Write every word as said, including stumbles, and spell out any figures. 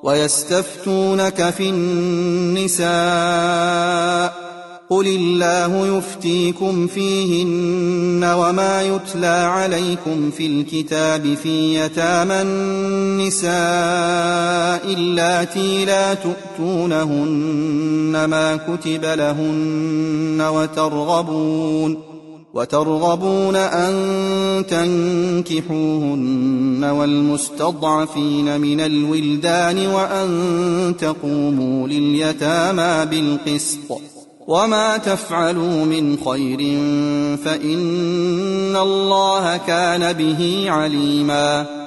ويستفتونك في النساء قل الله يفتيكم فيهن وما يتلى عليكم في الكتاب في يتامى النساء اللاتي لا تؤتونهن ما كتب لهن وترغبون وترغبون أن تنكحوهن والمستضعفين من الولدان وأن تقوموا لليتامى بالقسط وما تفعلوا من خير فإن الله كان به عليما